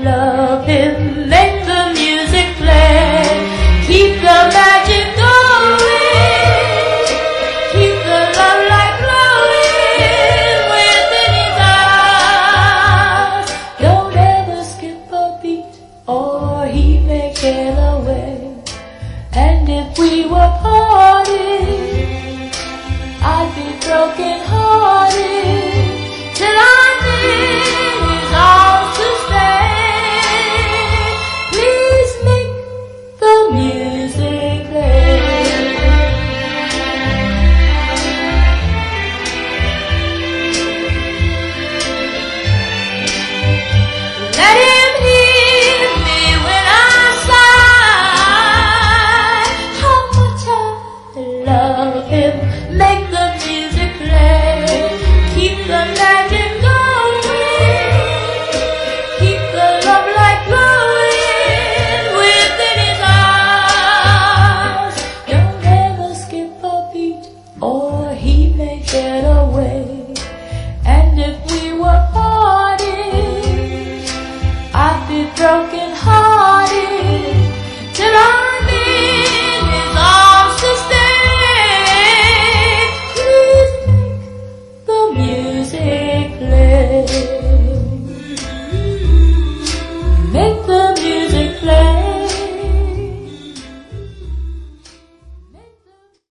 love him, make the music play, keep the magic going, keep the love light glowing within his eyes. Don't ever skip a beat or he may get away. And if we were parting, I'd be broken hearted till I'm in his arms to stay. Please make the music play. Let him hear me when I sigh. How much I love him. Make the music play. Keep the magic going. Keep the love light glowing within his eyes. Don't ever skip a beat or he may get away. And if we were parting, I'd be broken hearted